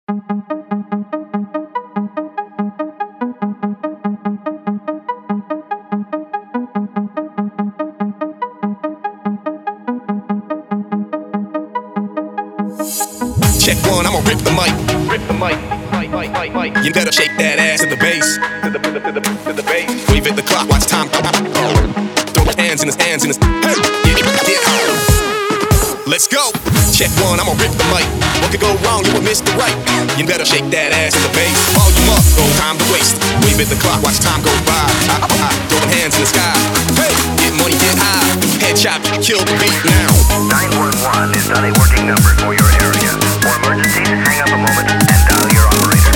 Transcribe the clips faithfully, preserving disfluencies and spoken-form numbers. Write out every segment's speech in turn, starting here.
Check one, I'ma rip the mic. Rip the mic. Mic, mic, mic, mic. You better shake that ass to the bass. To the, to the, to the, to the bass. Wave at the clock, watch time go. Throw the hands in his hands in his. Hey, get, get out. Let's go. Check one, I'ma rip the mic. What could go wrong? You would miss the right. You better shake that ass to the bass. Volume up, no time to waste. Wave at the clock, watch time go by. I, I, I, throw the hands in the sky. Hey, get money, get high. Headshot, kill the beat now. nine one one is not a working number for your area. For emergencies, hang up a moment and dial your operator.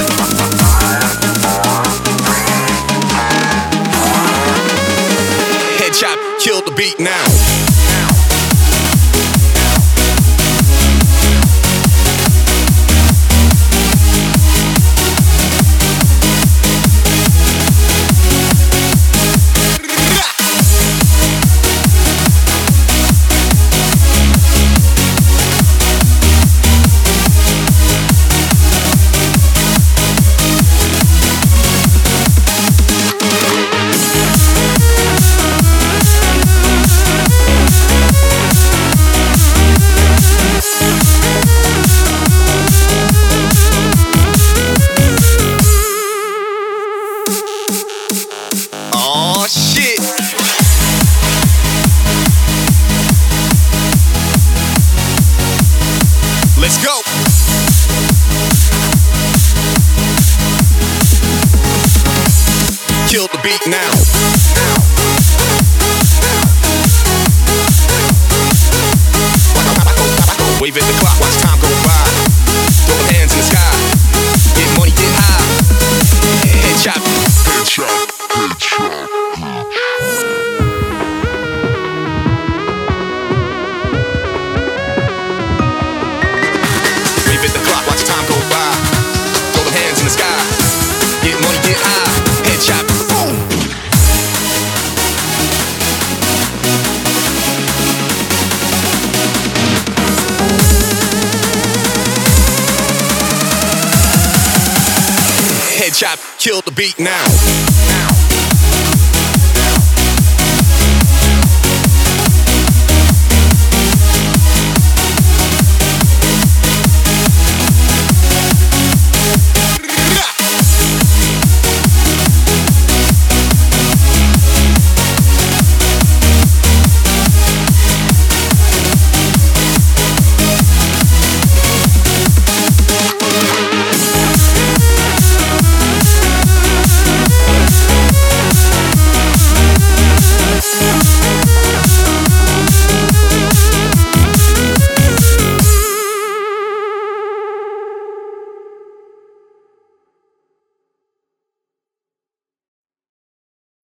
Headshot, kill the beat now. Let's go. Kill the beat now. Wave at the clock, watch time go by. Throw the hands in the sky. Get money, get high. Headshot. Headshot. Headshot. Wave at the clock, watch time go by. Throw the hands in the sky. Get money, get high. Headshot. Boom. Headshot, kill the beat now.